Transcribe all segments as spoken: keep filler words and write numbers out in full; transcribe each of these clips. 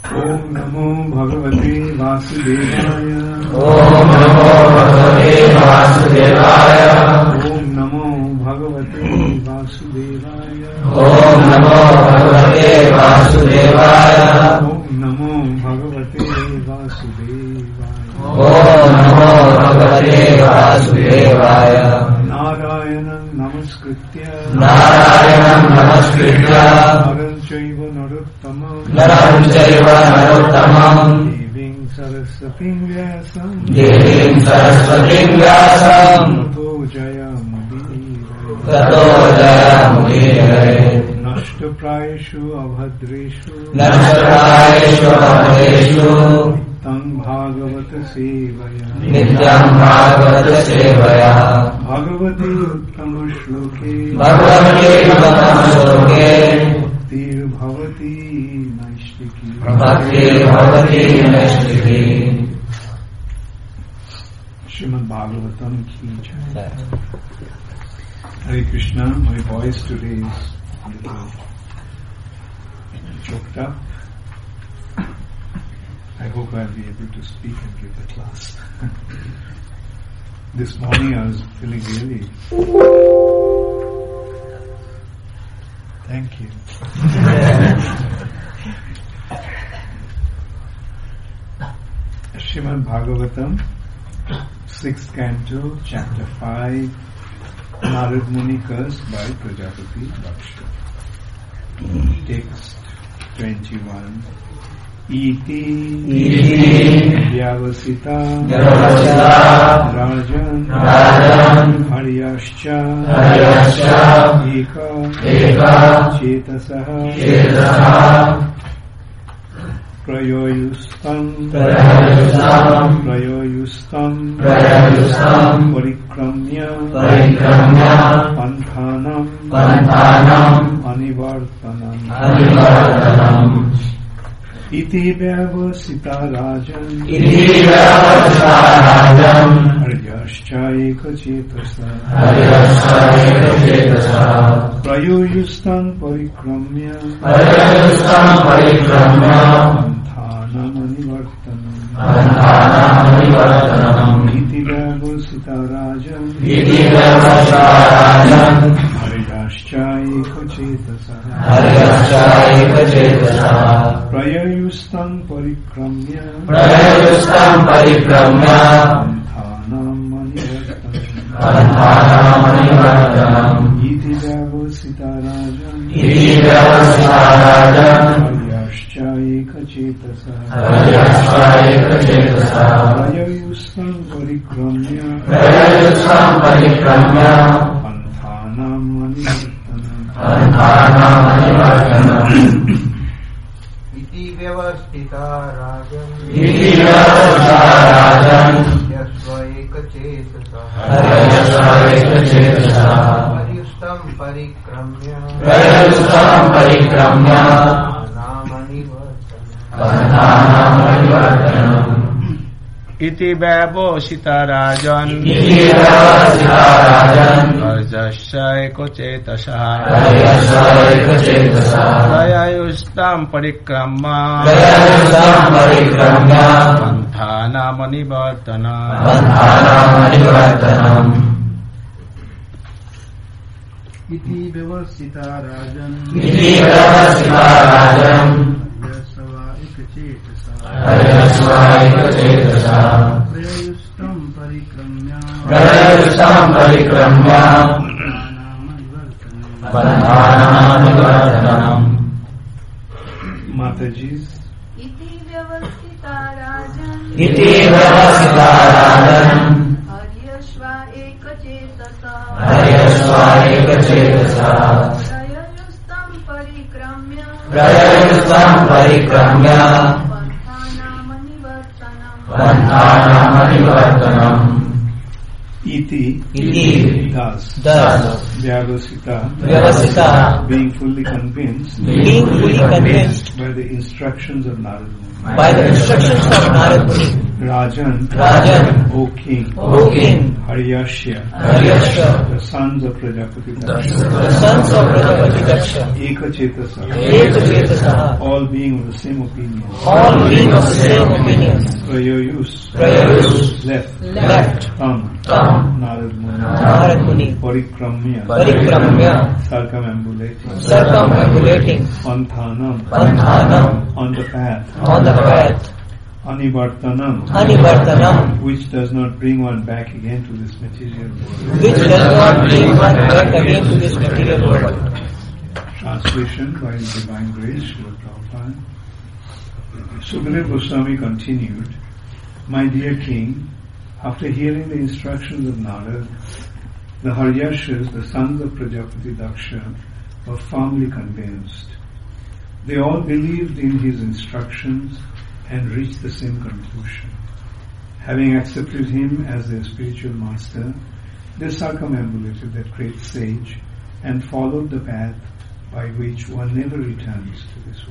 Om Namo Bhagavate Vasudevaya. Om Namo Bhagavate Vasudevaya. Om Namo Bhagavate Vasudevaya. Om Namo Bhagavate Vasudevaya. Om Namo Bhagavate Vasudevaya. Om Namo Bhagavate Vasudevaya. Narayanam Namaskritya. Narayanam Namaskritya. Naram Chaiva Narottamam. Naram Chaiva Narottamam. Devim Saraswatim Vyasam. Devim Saraswatim Vyasam. Tato Jayamudire. Tato Jayamudire. Nashtaprayeshu Abhadreshu. Nashtaprayeshu Abhadreshu. Tang Bhagavata Sevaya. Nityam Bhagavata Sevaya. Bhagavati Uttama Shloke. Bhagavati Uttama Shloke. Bhaktir Bhavati Naishtiki. Bhaktir Bhavati Naishtiki. Srimad Bhagavatam ki jai. Hare Krishna, my voice today is a little choked up. I hope I'll be able to speak and give the class. This morning I was feeling really... Thank you. Srimad Bhagavatam, sixth canto, chapter five, Narad Muni cursed by Prajapati Daksha. Text twenty-one. Iti Vyavasita Rajan Rajan Haryascha Haryascha Eka Eka Chetasaha Chetasaha Prayoyustam Prayoyustam Prayoyustam Prayoyustam Parikramya Parikramya Panthanam Panthanam Anivartanam Anivartanam Iti Vyavasita Rajan Iti Vyavasita Rajan Haryascha Eka Chetasa Haryascha Eka Chetasa Prayoyustam Parikramya Prayoyustam Parikramya Panthanam Anivartanam Panthanam Anivartanam Iti Vyavasita Rajan Iti Vyavasita Rajan Haryascha Eka Chetasa Haryascha Eka Chetasa Prayoyustam Parikramya Prayoyustam Parikramya Panthanam Anivartanam Panthanam Anivartanam Iti Vyavasita Rajan Iti Vyavasita Rajan Haryascha Eka Chetasa Haryascha Eka Chetasa Prayoyustam Parikramya Prayoyustam Parikramya Panthanam Anivartanam Panthanam Anivartanam Iti Vyavasita Rajan Iti Vyavasita Rajan Haryascha Eka Chetasa Haryascha Eka Chetasa Prayoyustam Parikramya Prayoyustam Parikramya Panthanam Anivartanam Iti Vyavasita Rajan Iti Vyavasita Rajan Haryascha Eka Chetasa Haryascha Eka Chetasa Prayoyustam Parikramya Prayoyustam Parikramya Panthanam Anivartanam Panthanam Anivartanam Iti Vyavasita Rajan Iti Vyavasita Rajan Haryascha Eka Chetasa Prayoyustam Parikramya Prayoyustam Parikramya Panthanam Anivartanam Mataji's Iti Vyavasita Rajan Iti Vyavasita Rajan Haryascha Eka Chetasa Haryascha Eka Chetasa Prayoyustam Parikramya Prayoyustam Parikramya Panthanam Anivartanam Iti Iti Thus Thus Vyavasita Vyavasita Being fully convinced Being fully convinced By the instructions of Narad Muni By the instructions of Narad Muni Rajan, Rajan, O king, O king, Haryashya, Haryashya, the sons of Prajapati the Daksha, sons of Prajapati Daksha, Ekachetasa, Ekachetasa, all being of the same opinion, all being of the same opinions, Prayayus, Prayayus, left, left, Tam, Tam, Narad Muni, Narad Muni, Parikramya, Parikramya, circumambulating, circumambulating, Panthanam, Panthanam, on the path, on the path, Anivartanam, Anivartanam, which does not bring one back again to this material world. which does not bring one back again to this material world. Translation by His Divine Grace, Srila Prabhupada. Sukadeva Goswami continued, My dear king, after hearing the instructions of Narad, the Haryashas, the sons of Prajapati Daksha, were firmly convinced. They all believed in his instructions and reached the same conclusion. Having accepted him as their spiritual master, they circumambulated that great sage and followed the path by which one never returns to this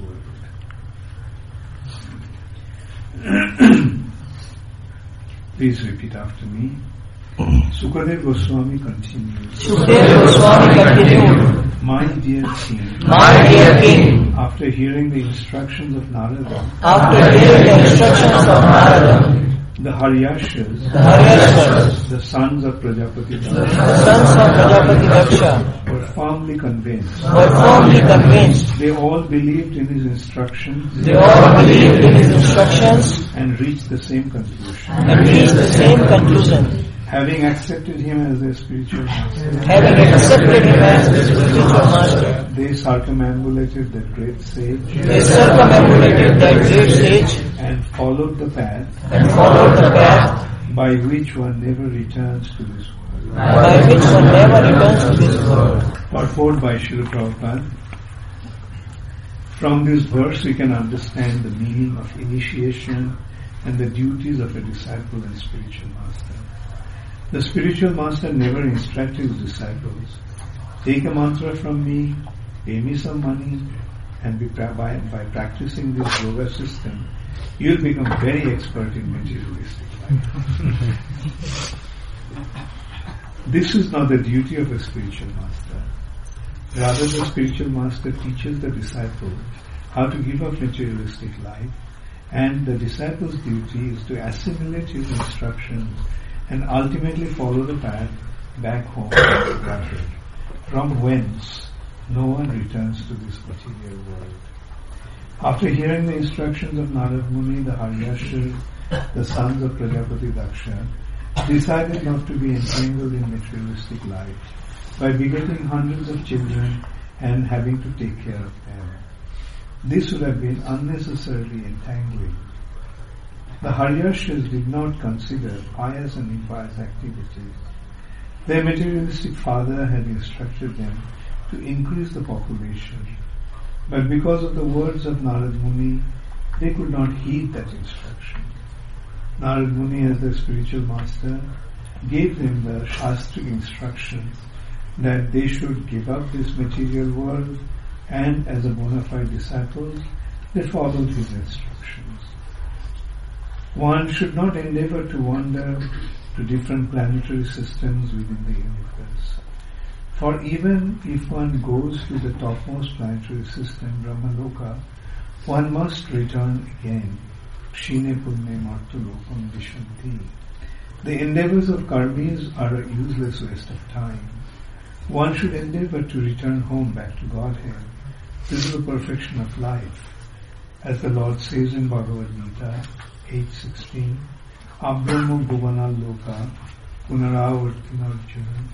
world. Please repeat after me. Sukadeva Goswami continued. Sukadeva Goswami continued. My dear king, My dear king, after hearing the instructions of Narada, after hearing the instructions of Narada, the Haryashas, the Haryashas, the sons of Prajapati the Daksha, sons of Prajapati Daksha, were firmly convinced. were firmly convinced. They all believed in his instructions They all believed in his instructions and reached the same conclusion. and reached the same conclusion. Having accepted him as their spiritual master, Having accepted him as their spiritual master, they circumambulated that great sage they circumambulated that great sage and followed the path and followed the path by which one never returns to this world. by which one never returns to this world. Purport by Srila Prabhupada. From this verse we can understand the meaning of initiation and the duties of a disciple and spiritual master. The spiritual master never instructed his disciples, take a mantra from me, pay me some money, and be pra- by, by practicing this yoga system, you'll become very expert in materialistic life. This is not the duty of a spiritual master. Rather, the spiritual master teaches the disciple how to give up materialistic life, and the disciple's duty is to assimilate his instructions and ultimately follow the path back home to the Godhead, from whence no one returns to this material world. After hearing the instructions of Narad Muni, the Haryashas, the sons of Prajapati Daksha, decided not to be entangled in materialistic life by begetting hundreds of children and having to take care of them. This would have been unnecessarily entangling. The Haryashas did not consider pious and impious activities. Their materialistic father had instructed them to increase the population, but because of the words of Narad Muni, they could not heed that instruction. Narad Muni, as their spiritual master, gave them the Shastric instructions that they should give up this material world, and as a bona fide disciples, they followed his instructions. One should not endeavor to wander to different planetary systems within the universe. For even if one goes to the topmost planetary system, Brahmaloka, one must return again. Kshine Punne Martulokam Vishanti. The endeavors of karmis are a useless waste of time. One should endeavor to return home back to Godhead. This is the perfection of life. As the Lord says in Bhagavad Gita, eight sixteen, Abrahma Bhuvana Loka Punaravartina Arjuna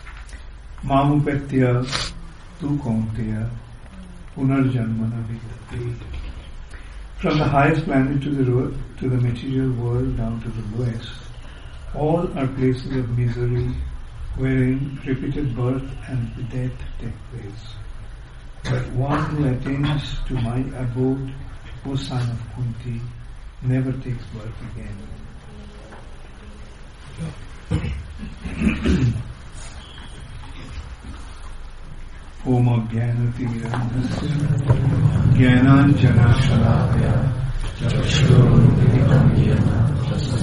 Mamupetya Tu Kaunteya Punarjanmana Vidati. From the highest planet to the road, to the material world down to the lowest, all are places of misery wherein repeated birth and death take place. But one who attains to my abode, O son of Kunti, never takes birth again. Om Jnanatimirandhasya Jnananjana Shalakaya Chakshurunmilitam Yena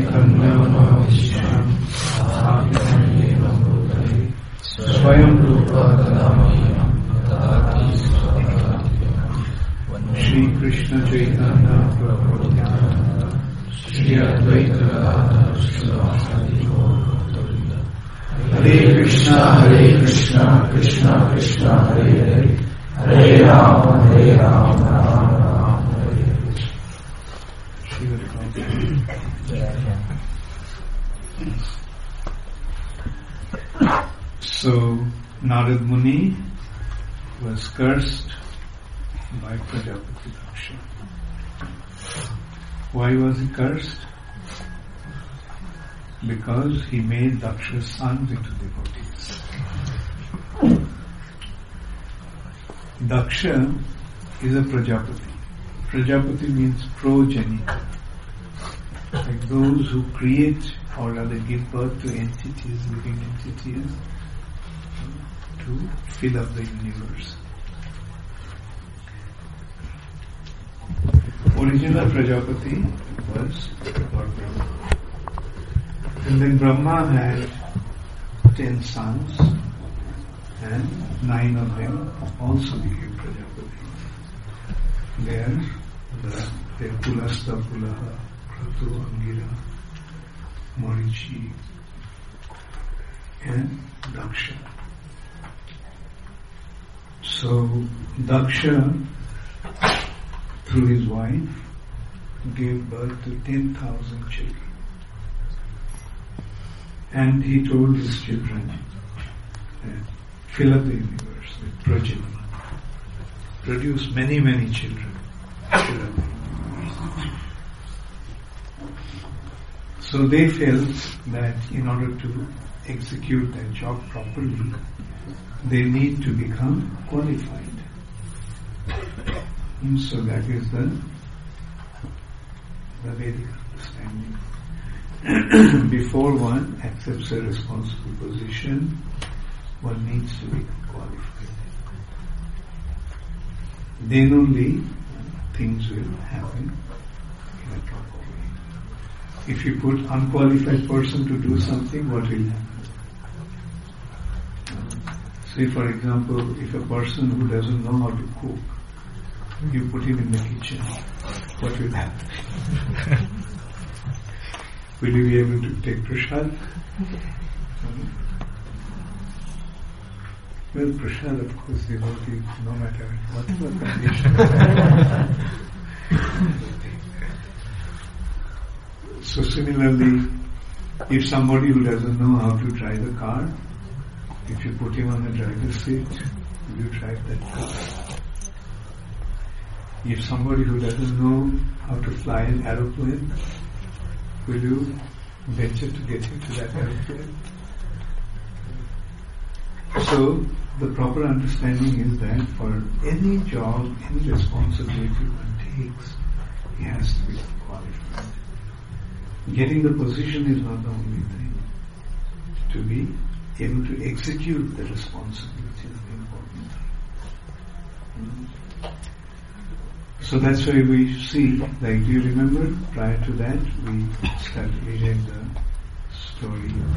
Chaitanya-Manavishram Bhakti-Pramena Bhutale Swayam Rupa Tadamahyam Tadaki Swadhyam Shri Krishna Chaitanya Prabhu Nityananda Shri Advaita Gadadhar Srivasadi Gaura Hare Krishna Hare Krishna Krishna Krishna Hare Hare Hare Rama Hare Rama Rama Rama Hare Hare. So Narad Muni was cursed by Prajapati Daksha. Why was he cursed? Because he made Daksha's sons into devotees. Daksha is a Prajapati. Prajapati means progenitor. Like those who create or rather give birth to entities, living entities, to fill up the universe. Original Prajapati was Lord Brahma. And then Brahma had ten sons, and nine of them also became Prajapati. They are the they are Pulasta, Pulaha, Kratu, Angira, Marichi, and Daksha. So Daksha, through his wife, gave birth to ten thousand children. And he told his children, uh, fill up the universe with progeny. Produce many, many children. Fill up the universe. So they felt that in order to execute their job properly, they need to become qualified. And so that is the, the Vedic understanding. Before one accepts a responsible position, one needs to become qualified. Then only things will happen in a proper way. If you put unqualified person to do something, what will happen? Say for example, if a person who doesn't know how to cook, you put him in the kitchen, what will happen? Will you be able to take prasad? Well, prasad, of course, devotee, no matter whatever condition. So similarly, if somebody who doesn't know how to drive a car, if you put him on the driver's seat, will you drive that car? If somebody who doesn't know how to fly an aeroplane, will you venture to get into that aeroplane? So, the proper understanding is that for any job, any responsibility one takes, he has to be qualified. Getting the position is not the only thing. To be able to execute the responsibility is the important thing. So that's why we see, like, do you remember, prior to that, we started reading the story of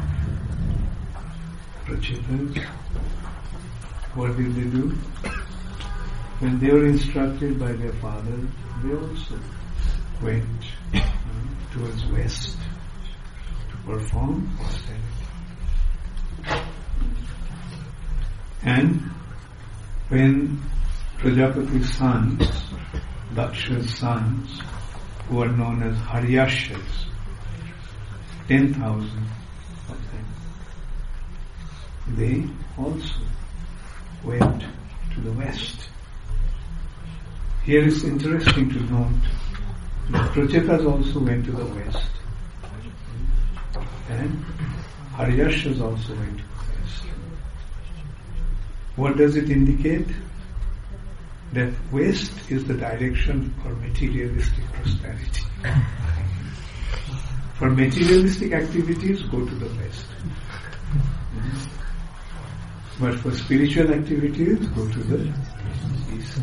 Prachetas. What did they do? When they were instructed by their father, they also went uh, towards west to perform austerity. And when Prajapati's sons, Daksha's sons, who are known as Haryashas, ten thousand of them, they also went to the west. Here it's interesting to note that Prachetas also went to the west, and Haryashas also went to the west. What does it indicate? That west is the direction for materialistic prosperity. For materialistic activities, go to the west. But for spiritual activities, go to the east.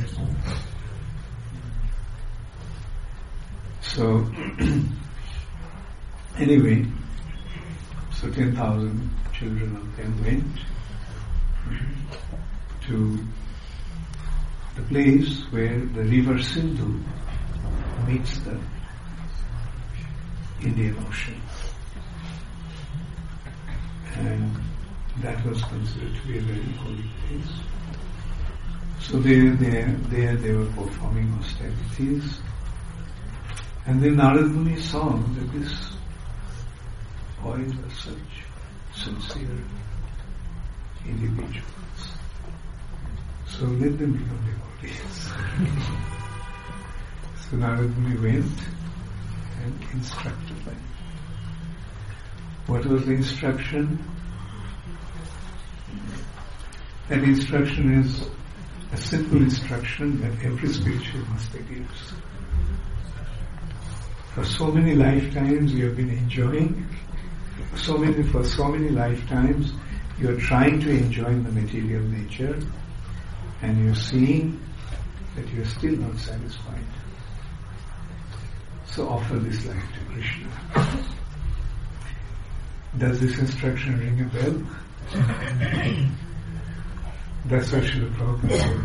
So, Anyway, so ten thousand children of them went to the place where the river Sindhu meets the Indian Ocean. And that was considered to be a very holy place. So there, there, there they were performing austerities. And then Narad Muni saw that this boys were such sincere individuals. So let them become devotees. So Narad Muni went and instructed them. What was the instruction? That instruction is a simple instruction that every spiritual master gives. For so many lifetimes you have been enjoying, so many for so many lifetimes you are trying to enjoy the material nature, and you are seeing that you are still not satisfied. So offer this life to Krishna. Does this instruction ring a bell? That's what Srila Prabhupada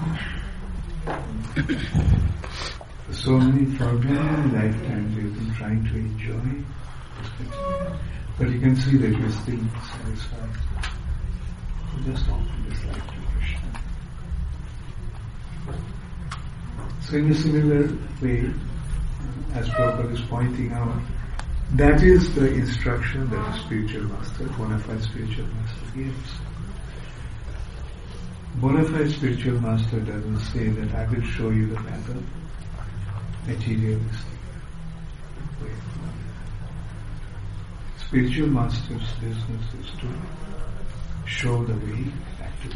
told. For so many, for many lifetimes you've been trying to enjoy, but you can see that you're still not satisfied. So just offer this life to Krishna. So in a similar way, as Prabhupada is pointing out, that is the instruction that a spiritual master, bona fide spiritual master gives. Bona fide spiritual master doesn't say that I will show you the path of materialistic way. Spiritual master's business is to show the way back to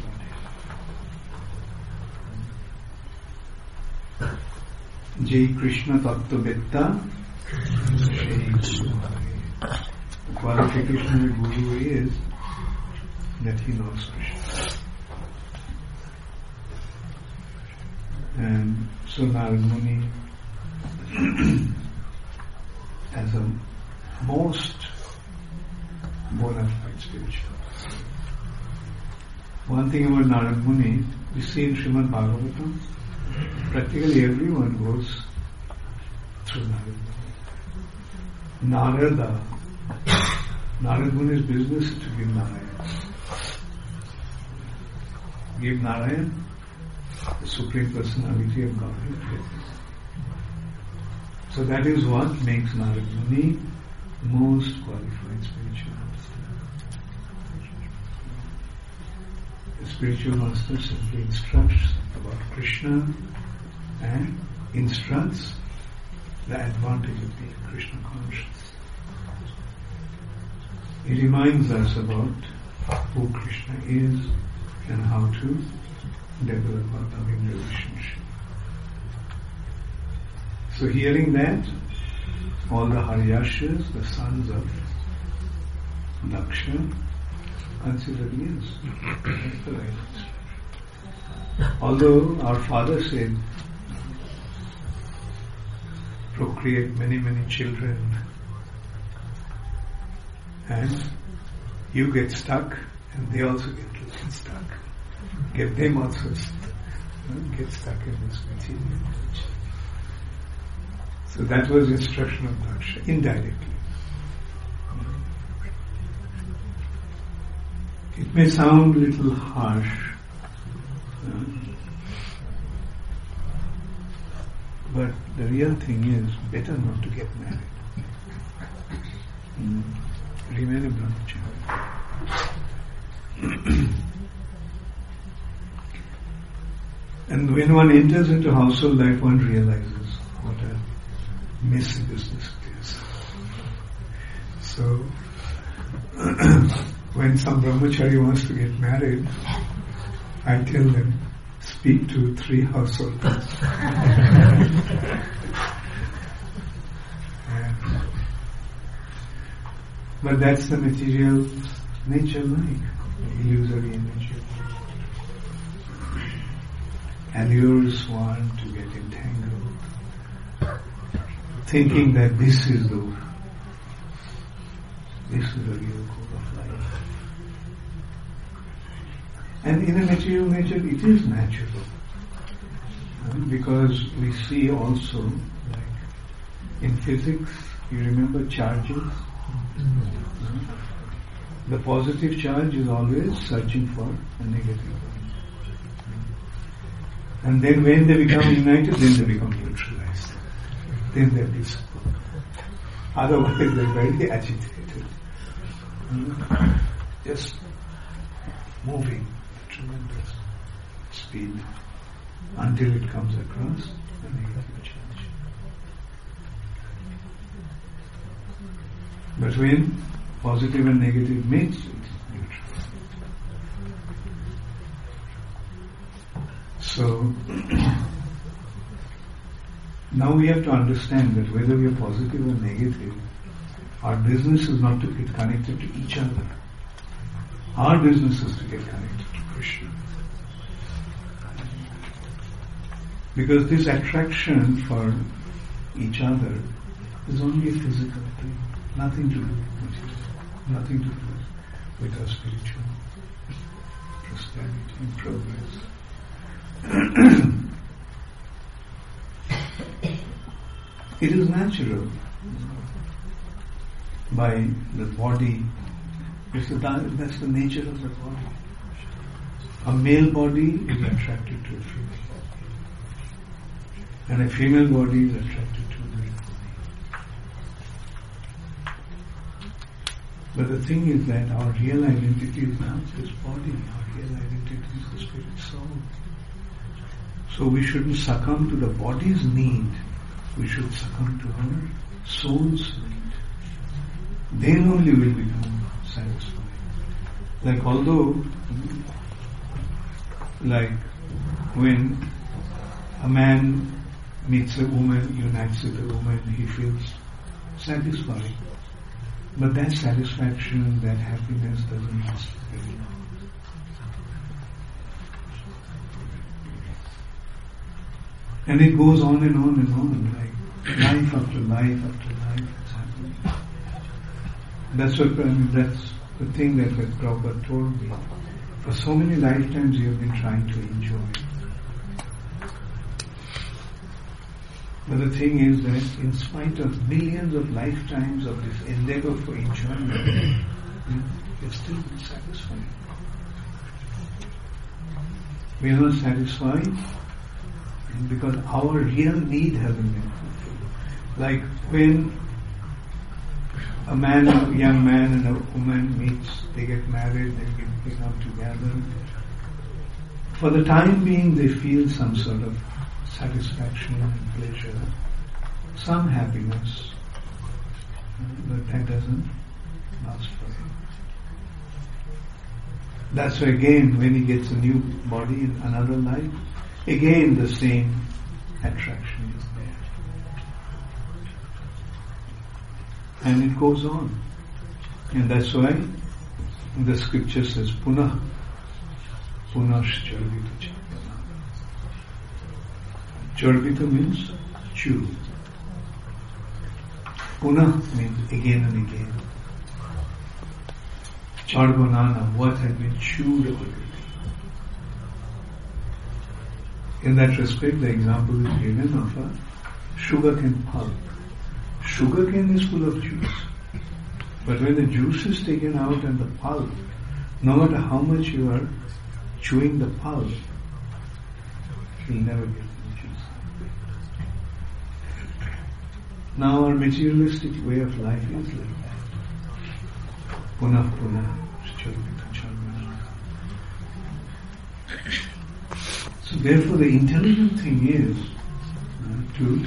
God. Jai Krishna Tattva-Vetta. The qualification of a guru is that he knows Krishna. And so Narad Muni, as a most bona fide spiritual. One thing about Narad Muni, we see in Srimad Bhagavatam, practically everyone goes through Narad Muni. Narada, Narad Muni's business is to give Narayan. Give Narayan, the Supreme Personality of Godhead. So that is what makes Narad Muni most qualified spiritual master. The spiritual master simply instructs about Krishna and instructs the advantage of being Krishna conscious. He reminds us about who Krishna is and how to develop a loving relationship. So hearing that, all the Haryashas, the sons of Daksha, considered yes, that's the right instruction. Although our father said, procreate many, many children, and you get stuck, and they also get little stuck. Get them also uh, get stuck in this material nature. So that was instruction of Daksha, indirectly. It may sound a little harsh, uh, but the real thing is better not to get married. Mm. Remain a brahmachari. And when one enters into household life, one realizes what a messy business it is. So, when some brahmachari wants to get married, I tell them, speak to three householders. But that's the material nature life, the illusory nature. Allures one to get entangled, thinking that this is the This is the real goal of life. And in a material nature, it is natural. Um, because we see also, like in physics, you remember charges? Mm-hmm. Um, the positive charge is always searching for a negative one. And then when they become united, then they become neutralized. Then they are dissipate. Otherwise they are very agitated. Mm-hmm. Just moving at tremendous speed until it comes across the negative charge. But when positive and negative mix, it is neutral. So now we have to understand that whether we are positive or negative, our business is not to get connected to each other. Our business is to get connected to Krishna. Because this attraction for each other is only a physical thing, nothing to do with material, nothing to do with our spiritual prosperity and progress. It is natural by the body. It's the, that's the nature of the body. A male body is attracted to a female body. And a female body is attracted to a male body. But the thing is that our real identity is not this body. Our real identity is the spirit soul. So we shouldn't succumb to the body's need. We should succumb to our soul's need. Then only will we become satisfied. Like although, like when a man meets a woman, unites with a woman, he feels satisfied. But that satisfaction, that happiness doesn't last very long. And it goes on and on and on, like life after life after life is happening. That's what, I mean, that's the thing that Prabhupada told me. For so many lifetimes you have been trying to enjoy. But the thing is that in spite of millions of lifetimes of this endeavor for enjoyment, you're still not satisfied. We are not satisfied because our real need hasn't been fulfilled. Like when a man, a young man and a woman meets, they get married, they get, become together. For the time being they feel some sort of satisfaction and pleasure, some happiness, but that doesn't last forever. That's why again when he gets a new body in another life, again the same attraction is there. And it goes on. And that's why the scripture says, Punah, Punashcharvita Chakana. Charvita means chew. Punah means again and again. Charvanana, what had been chewed already. In that respect, the example is given of a sugarcane pulp. Sugarcane is full of juice. But when the juice is taken out and the pulp, no matter how much you are chewing the pulp, you'll never get the juice. Now our materialistic way of life is like that. Punah punah, charvita charvana. So therefore the intelligent thing is uh, to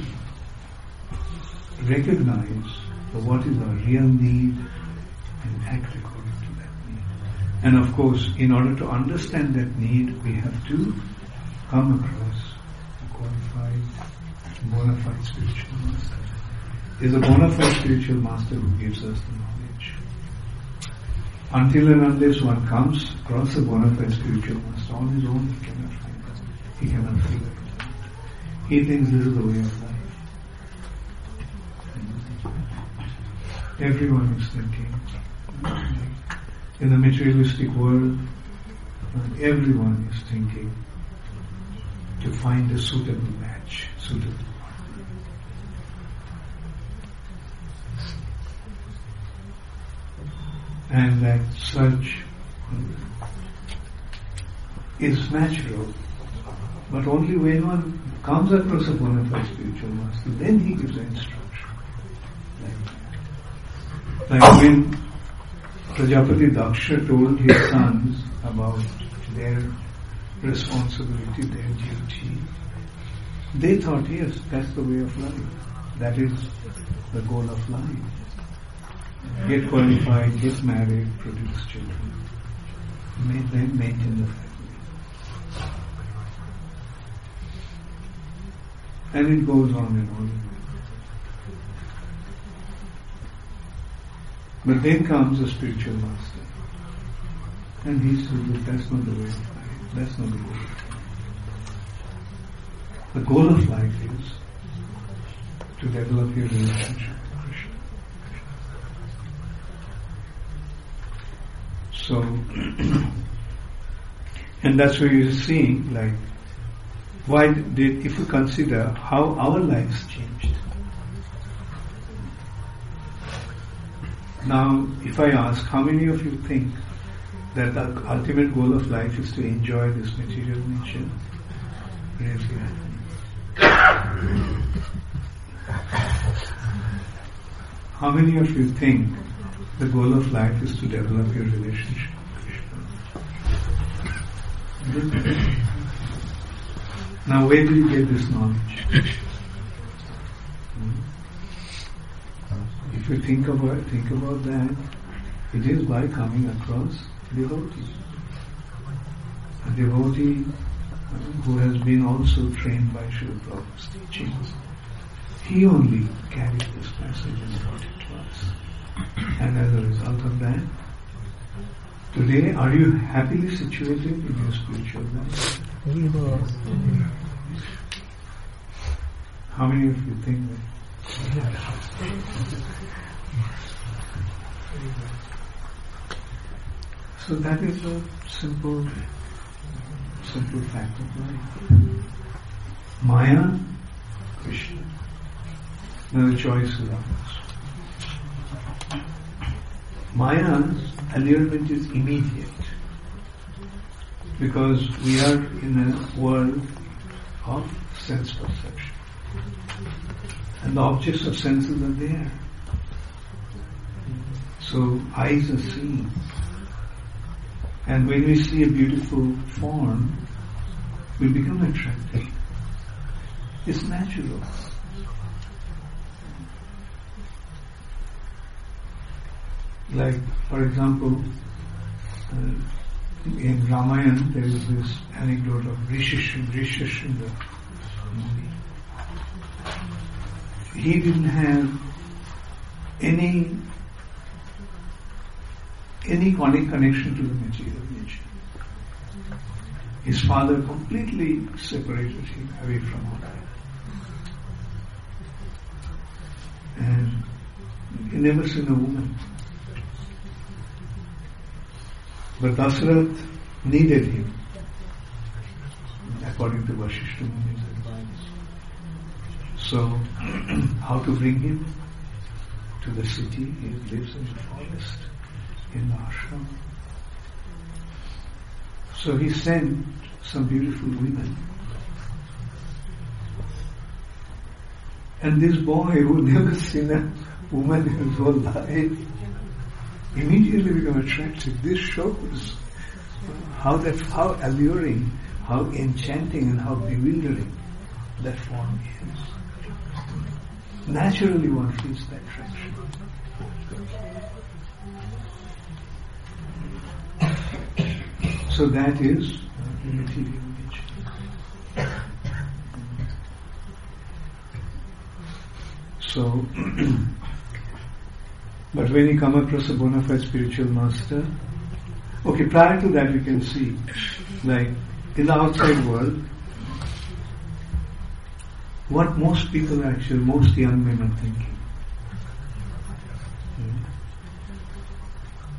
recognize what is our real need and act according to that need. And of course, in order to understand that need, we have to come across a qualified, bona fide spiritual master. There's a bona fide spiritual master who gives us the knowledge. Until and unless one comes across a bona fide spiritual master on his own, he cannot find it. He cannot figure it out. He thinks this is the way of life. Everyone is thinking In the materialistic world, uh, everyone is thinking to find a suitable match, suitable partner. And that search is natural, but only when one comes across a bona fide spiritual master, then he gives an instruction. Like, like when Prajapati Daksha told his sons about their responsibility, their duty, they thought, yes, that's the way of life. That is the goal of life. Get qualified, get married, produce children, make them maintain the family. And it goes on and on. But then comes a spiritual master. And he says, that's not the way of life. That's not the goal of life. The goal of life is to develop your relationship with Krishna. So, and that's where you're seeing, like, why did, if you consider how our lives changed. Now, if I ask, how many of you think that the ultimate goal of life is to enjoy this material nature? Raise your hand. How many of you think the goal of life is to develop your relationship with Krishna? Now, where do you get this knowledge? If you think about think about that, it is by coming across devotees. A devotee who has been also trained by Srila Prabhupada's teachings. He only carried this message and brought it to us. And as a result of that, today, are you happily situated in your spiritual life? How many of you think that? So that is a simple, simple fact of life. Maya, Krishna. Now the choice is ours. Maya's allurement is immediate because we are in a world of sense perception. And the objects of senses are there. So eyes are seeing. And when we see a beautiful form, we become attracted. It's natural. Like, for example, uh, in Ramayana there is this anecdote of Rishishindra Muni. He didn't have any any connection to the material nature. His father completely separated him away from all that. And he never seen a woman. But Dasarath needed him, according to Vasishtha Muni's advice. So, how to bring him to the city? He lives in the forest, in the ashram. So he sent some beautiful women. And this boy who never seen a woman in his whole life immediately became attracted. This shows how that, how alluring, how enchanting and how bewildering that form is. Naturally one feels that attraction. So that is the material nature. So, but when you come across a bona fide spiritual master, okay, prior to that you can see, like in the outside world, what most people actually, most young men are thinking.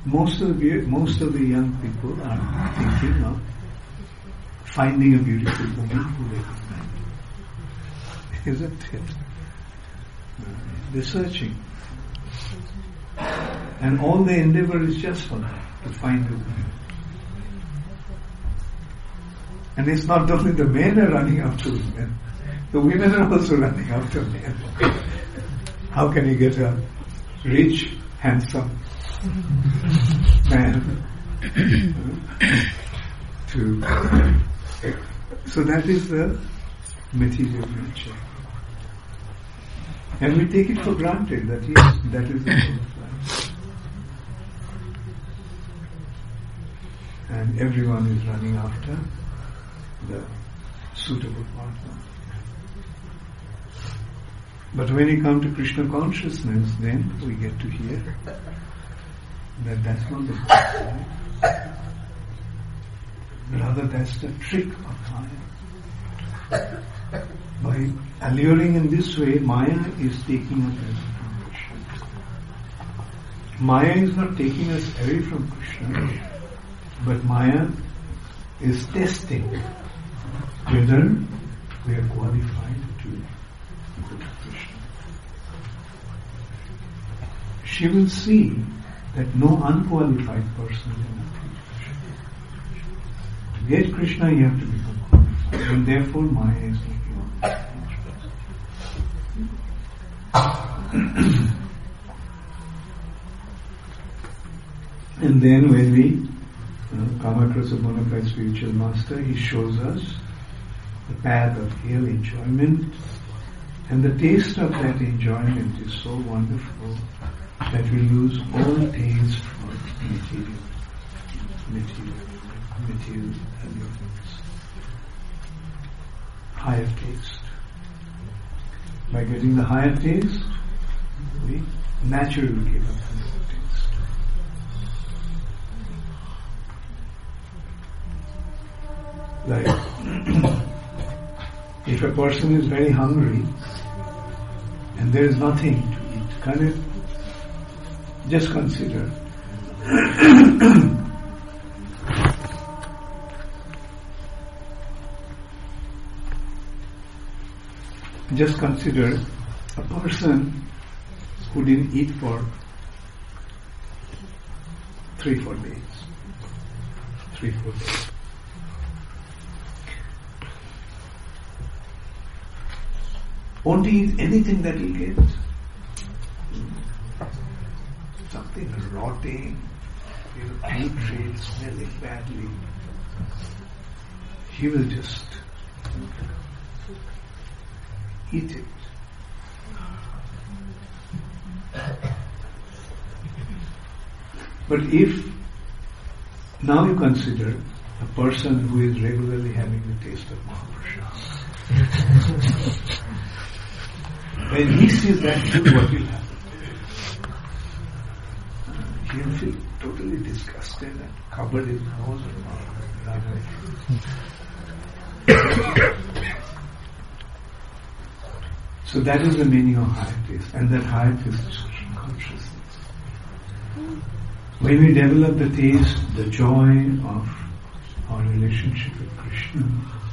Most of the most of the young people are thinking of finding a beautiful woman who they can marry. Isn't it? They're searching. And all the endeavor is just for that, to find a woman. And it's not only the men are running after women, the women are also running after men. How can you get a rich, handsome man to... So that is the material nature. And we take it for granted that yes, that is the whole of life. And everyone is running after the suitable partner. But when you come to Krishna consciousness, then we get to hear that that's not the case. Rather, that's the trick of Maya. By alluring in this way, Maya is taking us away from Krishna. Maya is not taking us away from Krishna, but Maya is testing whether we are qualified to go to Krishna. She will see that no unqualified person can approach Krishna. To get Krishna, you have to become qualified, and therefore Maya is taking on this. And then when we you know, come across a bona fide spiritual master, he shows us the path of real enjoyment, and the taste of that enjoyment is so wonderful that we lose all taste for material, material, material allurements. Higher taste. By getting the higher taste, we naturally give up the lower taste. Like, if a person is very hungry and there is nothing to eat, can it just consider just consider a person who didn't eat for three, four days. Three, four days. Won't he eat anything that he gets? Something rotting, you know, putrid, smelling badly. He will just eat it. But if now you consider a person who is regularly having the taste of Mahaprasad, when he sees that food, what will happen? He will feel totally disgusted and covered his nose and mouth. So that is the meaning of higher taste, and that higher taste is consciousness. When we develop the taste, the joy of our relationship with Krishna,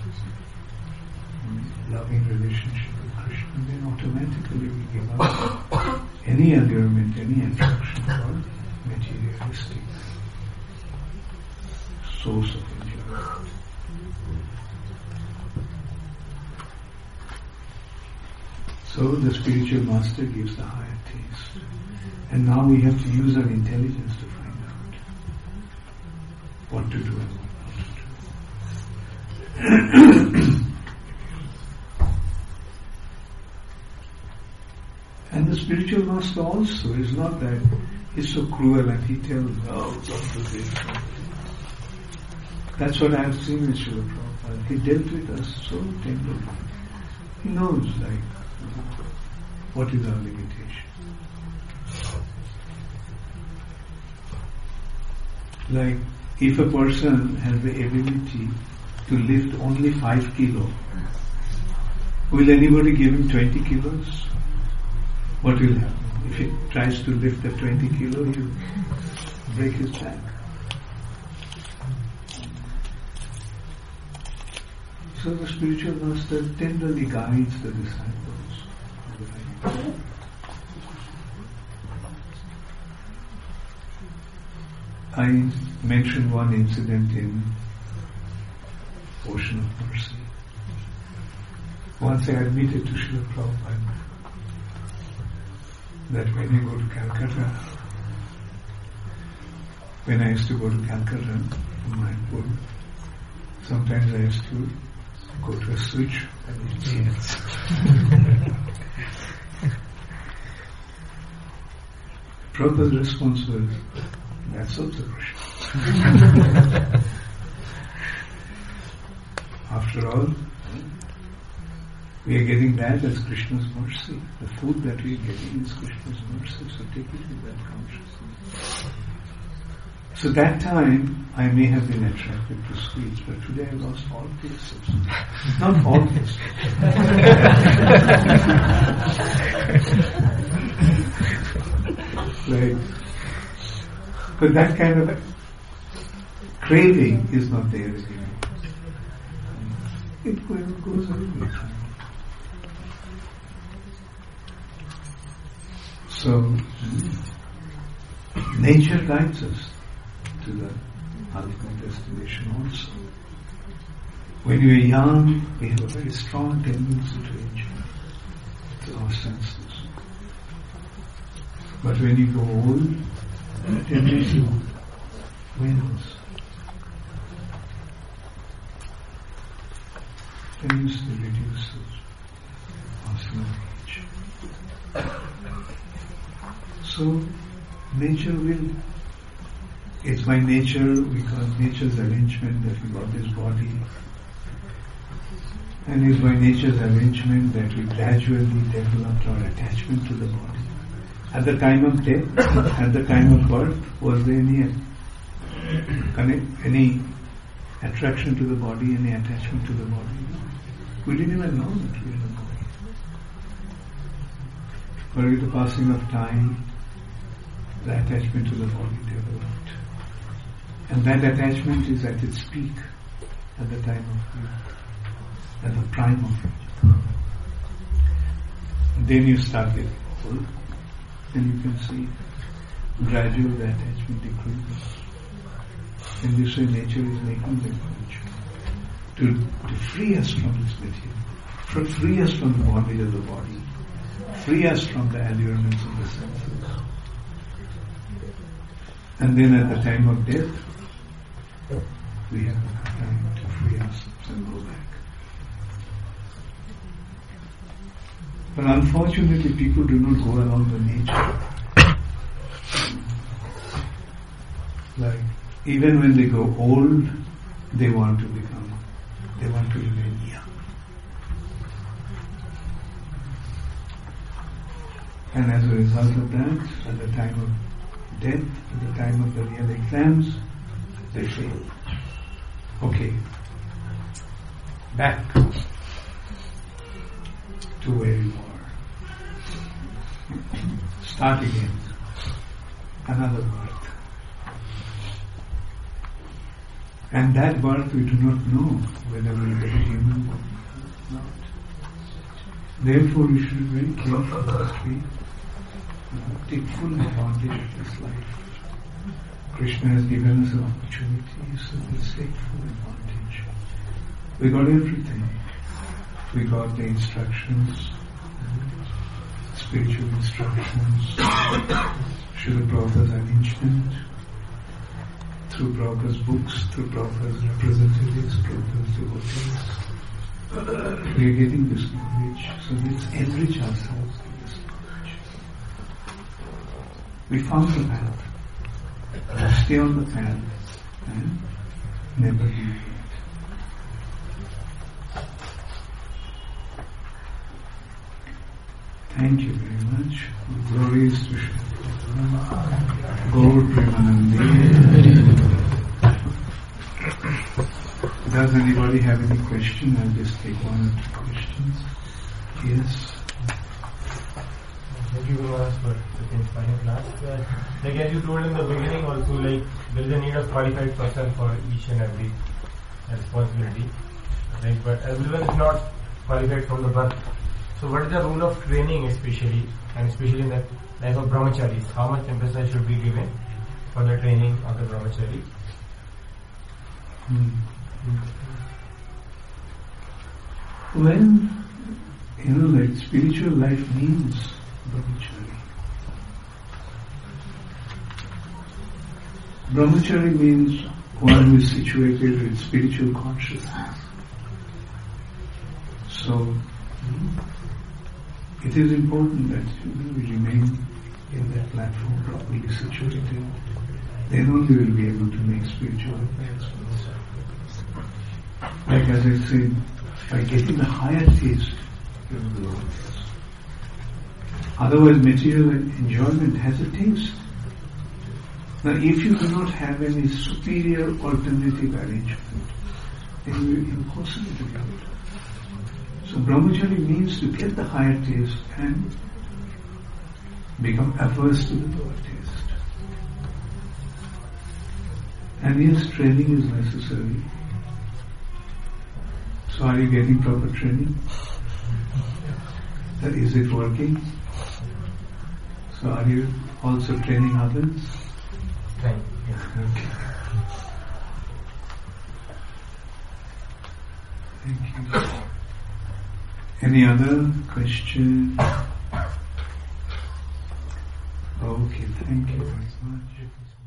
loving relationship with Krishna, then automatically we give up any allurement, any attraction for materialistic source of enjoyment. So the spiritual master gives the higher taste. And now we have to use our intelligence to find out what to do and what not to do. And the spiritual master also is not that he's so cruel and he tells, oh, don't do this. That's what I have seen with Srila Prabhupada. He dealt with us so tenderly. He knows, like, what is our limitation. Like, if a person has the ability to lift only five kilo, will anybody give him twenty kilos? What will happen? If he tries to lift the twenty kilo, he will break his back. So the spiritual master tenderly guides the disciples. I mentioned one incident in Ocean of Mercy. Once I admitted to Srila Prabhupada that when you go to Calcutta, when I used to go to Calcutta, Mayapur, sometimes I used to go to a switch and dance. Prabhupada's response was, that's also Krishna. After all, we are getting that as Krishna's mercy. The food that we are getting is Krishna's mercy, so take it with that consciousness. So that time, I may have been attracted to sweets, but today I lost all tastes. Not all tastes. Right. But that kind of a craving is not there anymore. It goes away. So, nature guides us to the ultimate destination also. When we are young, we have a very strong tendency to enjoy to our senses. But when you go old, the tendency wins. Tendency reduces our age. So, nature will, it's by nature, because nature's arrangement that we got this body, and it's by nature's arrangement that we gradually developed our attachment to the body. At the time of death, at the time of birth, was there any connect, any attraction to the body, any attachment to the body? We didn't even know that we were the body. But with the passing of time, the attachment to the body developed. And that attachment is at its peak at the time of youth, at the prime of youth. Then you start getting old, and you can see gradually the attachment decreases. And this way nature is making the connection to, to free us from this material, to free us from the bondage of the body, free us from the allurements of the senses. And then at the time of death, we have time to free ourselves and go back. But unfortunately, people do not go along the nature. Like, even when they go old, they want to become, they want to remain young. And as a result of that, at the time of death, at the time of the real exams, they fail. Okay, back to where you are. Start again. Another birth. And that birth we do not know whether we will get a human body or not. Therefore we should be very careful that we uh, take full advantage of this life. Krishna has given us an opportunity, so let's take full advantage. We got everything. We got the instructions, spiritual instructions, Srila Prabhupada's arrangement, through Prabhupada's books, through Prabhupada's representatives, Prabhupada's devotees. We are getting this knowledge, so let's enrich ourselves with this knowledge. We found the path. Stay on the path and never leave it. Thank you very much. Glory is to Srila Gaur Premanande. Does anybody have any question? I'll just take one or two questions. Yes. Maybe we'll ask, but I think final class. Uh, like as you told in the beginning also, like there is a need of qualified person for each and every responsibility. Like, but everyone is not qualified from the birth. So what is the role of training especially, and especially in the life of brahmacharis? How much emphasis should be given for the training of the brahmachari? Hmm. Well, you know, like spiritual life means brahmachari. Brahmachari means one who is situated with spiritual consciousness. So, it is important that you know, we remain in that platform properly situated. Then only we will be able to make spiritual advancements. Like as I said, by getting the higher taste, you know, the lower taste. Otherwise, material enjoyment has a taste. Now, if you do not have any superior alternative arrangement, then it will be impossible to do it. So, brahmachari means to get the higher taste and become averse to the lower taste. And yes, training is necessary. So, are you getting proper training? That is it working? So, are you also training others? Right. Yes. Okay. Thank you. Any other question? Okay, thank you very much.